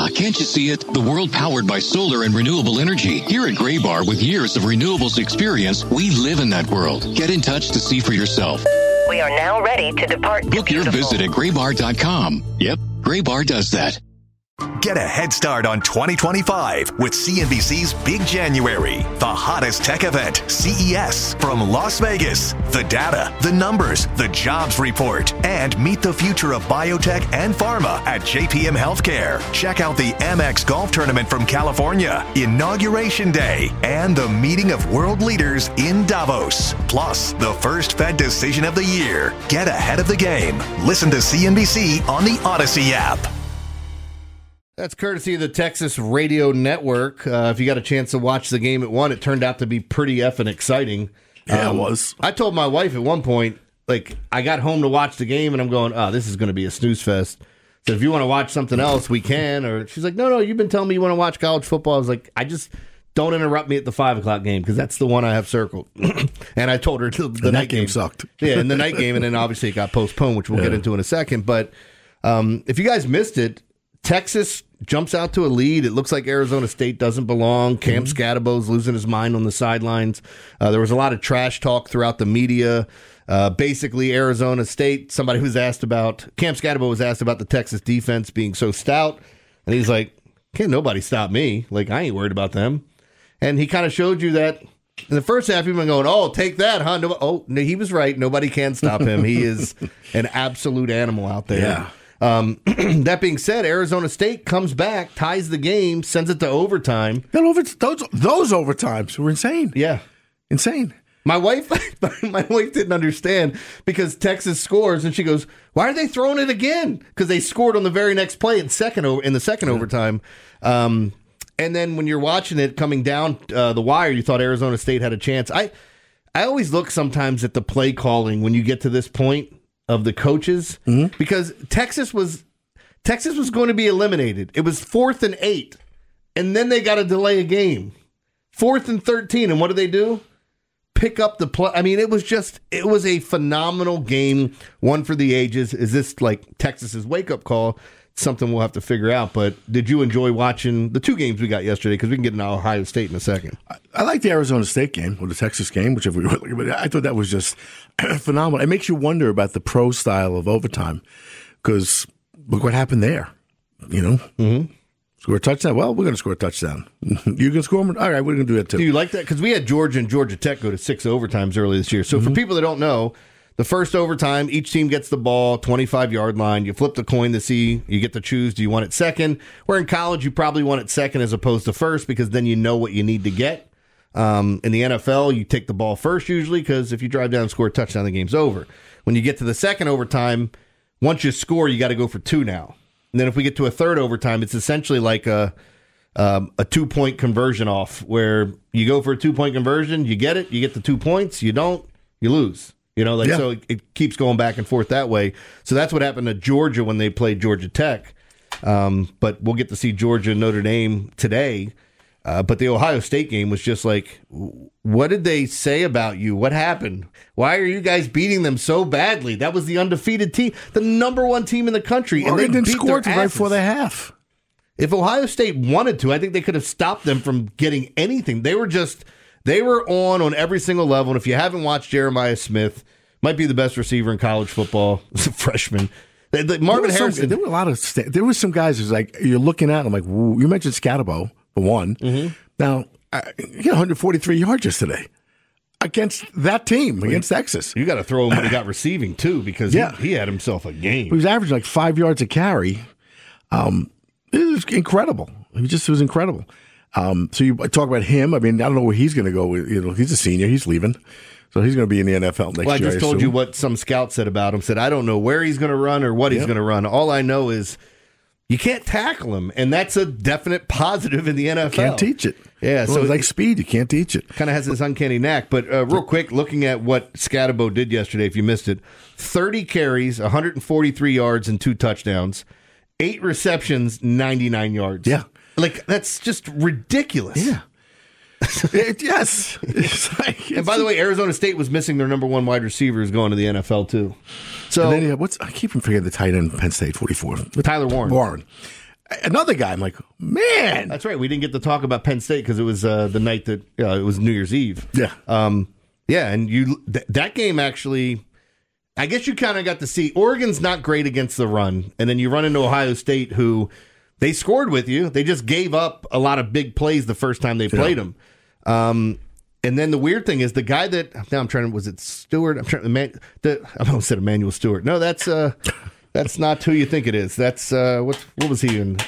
can't you see it? The world powered by solar and renewable energy. Here at Graybar, with years of renewables experience, we live in that world. Get in touch to see for yourself. We are now ready to depart. Book your visit at graybar.com. Yep, Graybar does that. Get a head start on 2025 with CNBC's Big January, the hottest tech event, CES, from Las Vegas. The data, the numbers, the jobs report, and meet the future of biotech and pharma at JPM Healthcare. Check out the Amex Golf Tournament from California, Inauguration Day, and the meeting of world leaders in Davos. Plus, the first Fed decision of the year. Get ahead of the game. Listen to CNBC on the Odyssey app. That's courtesy of the Texas Radio Network. If you got a chance to watch the game at 1, it turned out to be pretty effing exciting. Yeah, it was. I told my wife at one point, like, I got home to watch the game, and I'm going, oh, this is going to be a snooze fest. So if you want to watch something else, we can. Or she's like, no, you've been telling me you want to watch college football. I was like, I just don't interrupt me at the 5 o'clock game, because that's the one I have circled. And I told her the night game sucked. Yeah, and the night game, and then obviously it got postponed, which we'll get into in a second. But if you guys missed it, Texas jumps out to a lead. It looks like Arizona State doesn't belong. Cam Scadabo's losing his mind on the sidelines. There was a lot of trash talk throughout the media. Basically, Arizona State, Cam Scadabo was asked about the Texas defense being so stout. And he's like, can't nobody stop me. Like, I ain't worried about them. And he kind of showed you that in the first half, you've been going, oh, take that, huh? No, he was right. Nobody can stop him. He is an absolute animal out there. Yeah. That being said, Arizona State comes back, ties the game, sends it to overtime. Those overtimes were insane. Yeah. Insane. My wife didn't understand, because Texas scores, and she goes, why are they throwing it again? Because they scored on the very next play in the second overtime. And then when you're watching it coming down the wire, you thought Arizona State had a chance. I always look sometimes at the play calling when you get to this point of the coaches, because Texas was going to be eliminated. It was 4th and 8, and then they got to delay a game. 4th and 13, and what do? Pick up the play. I mean, it was a phenomenal game, one for the ages. Is this like Texas's wake-up call? It's something we'll have to figure out. But did you enjoy watching the 2 games we got yesterday? Because we can get into Ohio State in a second. I like the Arizona State game or the Texas game, whichever. But I thought that was just phenomenal. It makes you wonder about the pro style of overtime, because look what happened there. Score a touchdown. Well, we're going to score a touchdown. You can score them. All right, we're going to do that too. Do you like that? Because we had Georgia and Georgia Tech go to 6 overtimes early this year. So for people that don't know, the first overtime, each team gets the ball, 25-yard line. You flip the coin to see, you get to choose, do you want it second? Where in college, you probably want it second as opposed to first, because then you know what you need to get. In the NFL, you take the ball first usually, because if you drive down and score a touchdown, the game's over. When you get to the second overtime, once you score, you got to go for 2 now. And then if we get to a third overtime, it's essentially like a 2-point conversion off, where you go for a 2-point conversion, you get it, you get the 2 points, you don't, you lose. So it keeps going back and forth that way. So that's what happened to Georgia when they played Georgia Tech. But we'll get to see Georgia and Notre Dame today. But the Ohio State game was just like, what did they say about you? What happened? Why are you guys beating them so badly? That was the undefeated team, the number 1 team in the country. Well, and they didn't score right before the half. If Ohio State wanted to, I think they could have stopped them from getting anything. They were on every single level. And if you haven't watched Jeremiah Smith, might be the best receiver in college football. As a freshman. Marvin Harrison. There were some guys who's like, you're looking at them like, you mentioned Scadabo for one. Now, he got 143 yards yesterday against that team, against Texas. You got to throw him when he got receiving, too, because he had himself a game. He was averaging like 5 yards a carry. It was incredible. It was incredible. So you talk about him. I mean, I don't know where he's going to go. He's a senior. He's leaving. So he's going to be in the NFL next year. Well, I just told you what some scout said about him. Said, I don't know where he's going to run or what he's going to run. All I know is you can't tackle him, and that's a definite positive in the NFL. You can't teach it. Yeah, so it's like speed. You can't teach it. Kind of has this uncanny knack. But real quick, looking at what Scadabo did yesterday, if you missed it, 30 carries, 143 yards, and 2 touchdowns, 8 receptions, 99 yards. Yeah. Like, that's just ridiculous. Yeah. Yes. And by the way, Arizona State was missing their number 1 wide receivers going to the NFL, too. So and then, I keep forgetting the tight end Penn State, 44. Tyler Warren. Another guy, I'm like, man. That's right. We didn't get to talk about Penn State because it was the night that it was New Year's Eve. Yeah. Yeah, and that game actually, I guess you kind of got to see Oregon's not great against the run, and then you run into Ohio State, who they scored with you. They just gave up a lot of big plays the first time they played them. And then the weird thing is the guy that now I'm trying to, was it Stewart? I almost said Emmanuel Stewart. No, that's not who you think it is. That's what was he in?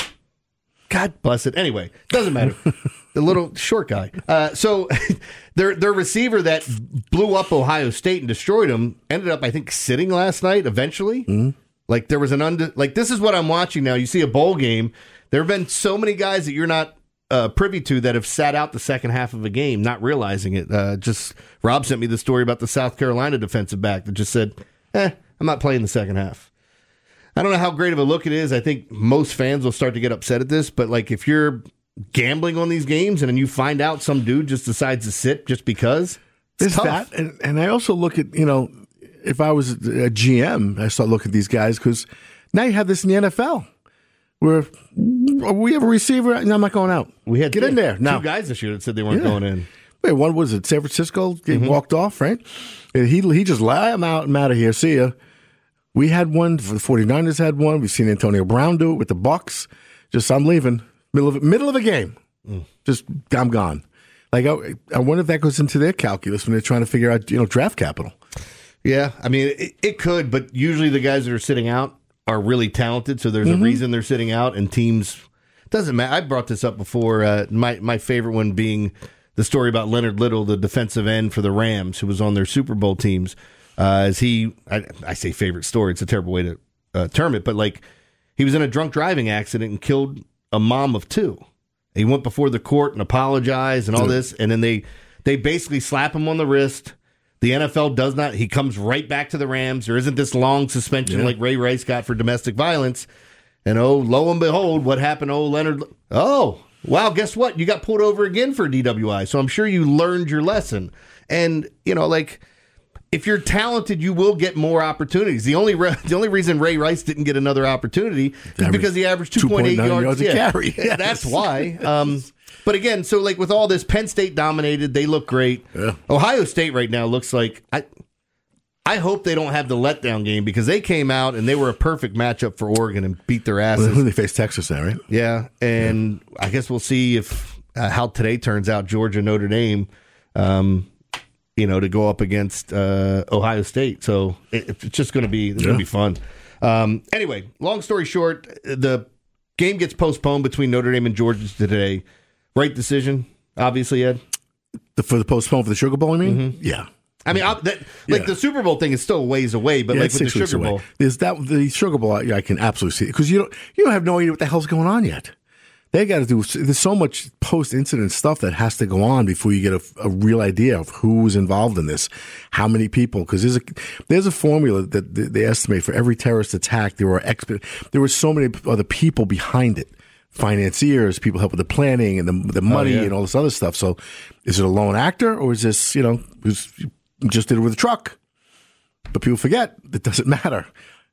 God bless it. Anyway, doesn't matter. The little short guy. So their receiver that blew up Ohio State and destroyed them ended up, I think, sitting last night eventually. Mm-hmm. Like there was this is what I'm watching now. You see a bowl game. There have been so many guys that you're not privy to that have sat out the second half of a game, not realizing it. Just Rob sent me the story about the South Carolina defensive back that just said, I'm not playing the second half. I don't know how great of a look it is. I think most fans will start to get upset at this, but like if you're gambling on these games and then you find out some dude just decides to sit just because, it's tough. That, and I also look at, if I was a GM, I start looking at these guys because now you have this in the NFL where we have a receiver. No, I'm not going out. We had get in there. Now, 2 guys this year that said they weren't going in. Wait, one was at San Francisco, walked off, right? And he just let him out. I'm out of here. See ya. We had one. The 49ers had one. We've seen Antonio Brown do it with the Bucs. Just, I'm leaving. Middle of a game. Just, I'm gone. Like, I wonder if that goes into their calculus when they're trying to figure out, draft capital. Yeah, I mean, it could, but usually the guys that are sitting out are really talented, so there's a reason they're sitting out, and teams, doesn't matter. I brought this up before, my favorite one being the story about Leonard Little, the defensive end for the Rams, who was on their Super Bowl teams. I say favorite story, it's a terrible way to term it, but like he was in a drunk driving accident and killed a mom of 2. He went before the court and apologized and all this, and then they basically slap him on the wrist. The NFL does not. He comes right back to the Rams. There isn't this long suspension like Ray Rice got for domestic violence. And lo and behold, what happened to Leonard? Oh, wow, guess what? You got pulled over again for DWI. So I'm sure you learned your lesson. And, if you're talented, you will get more opportunities. The only reason Ray Rice didn't get another opportunity is because he averaged 2.8 yards a carry. Yes. That's why. But again, so like with all this, Penn State dominated. They look great. Yeah. Ohio State right now looks like I hope they don't have the letdown game because they came out and they were a perfect matchup for Oregon and beat their asses. Well, they face Texas now, right? Yeah, and I guess we'll see if how today turns out. Georgia, Notre Dame. To go up against Ohio State. So it's just going to be fun. Anyway, long story short, the game gets postponed between Notre Dame and Georgia today. Right decision, obviously, Ed? For the postpone for the Sugar Bowl, I mean? Mm-hmm. Yeah. I mean, the Super Bowl thing is still a ways away, but like with the Sugar Bowl. There's the Sugar Bowl, I can absolutely see it. Because you don't have no idea what the hell's going on yet. They got to do. There's so much post-incident stuff that has to go on before you get a real idea of who's involved in this, how many people. Because there's a formula that they estimate for every terrorist attack. There were so many other people behind it, financiers, people help with the planning and the money and all this other stuff. So, is it a lone actor or is this who's just did it with a truck? But people forget that doesn't matter.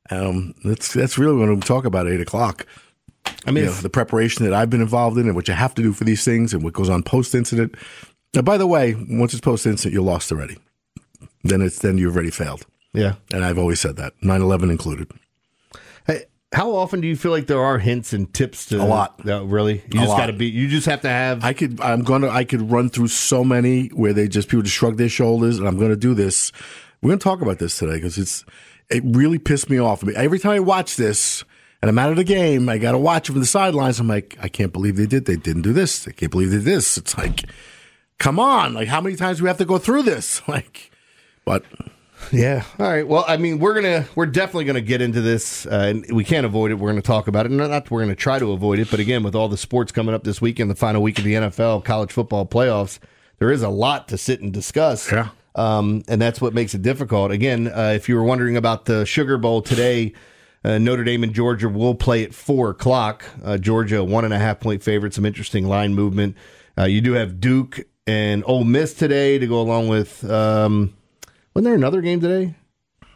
That's really when we talk about at 8:00. I mean, the preparation that I've been involved in and what you have to do for these things and what goes on post-incident. Now, by the way, once it's post-incident, you're lost already. Then you've already failed. Yeah. And I've always said that, 9/11 included. Hey, how often do you feel like there are hints and tips to a lot? Really? You just got to be. You just have to have. I could run through so many where people just shrug their shoulders, and I'm going to do this. We're going to talk about this today because it really pissed me off. I mean, every time I watch this. And I'm out of the game. I got to watch it from the sidelines. I'm like, I can't believe they didn't do this. I can't believe they did this. It's like, come on. Like, how many times do we have to go through this? But. Yeah. All right. Well, I mean, we're definitely going to get into this, and we can't avoid it. We're going to talk about it. Not that we're going to try to avoid it, but again, with all the sports coming up this weekend, the final week of the NFL, college football playoffs, there is a lot to sit and discuss. Yeah. And that's what makes it difficult. Again, if you were wondering about the Sugar Bowl today, Notre Dame and Georgia will play at 4:00. Georgia, 1.5-point favorite. Some interesting line movement. You do have Duke and Ole Miss today to go along with. Wasn't there another game today?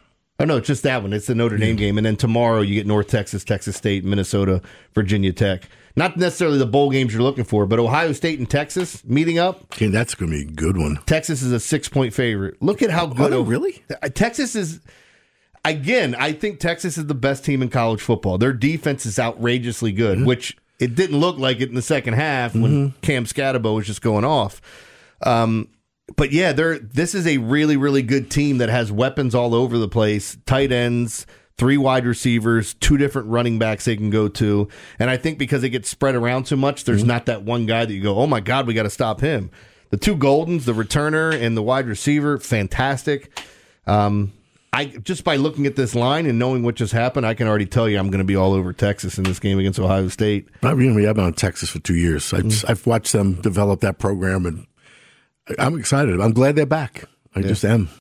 Oh, no, it's just that one. It's the Notre Dame game. And then tomorrow you get North Texas, Texas State, Minnesota, Virginia Tech. Not necessarily the bowl games you're looking for, but Ohio State and Texas meeting up. Okay, that's going to be a good one. Texas is a 6-point favorite. Look at how good. Really? Texas is, again, I think Texas is the best team in college football. Their defense is outrageously good, which it didn't look like it in the second half when Cam Scatabo was just going off. But yeah, this is a really, really good team that has weapons all over the place, tight ends, 3 wide receivers, 2 different running backs they can go to. And I think because it gets spread around too much, there's not that one guy that you go, oh my God, we got to stop him. The 2 Goldens, the returner and the wide receiver, fantastic. I just by looking at this line and knowing what just happened, I can already tell you I'm going to be all over Texas in this game against Ohio State. I've been on Texas for 2 years. I've watched them develop that program, and I'm excited. I'm glad they're back. I just am.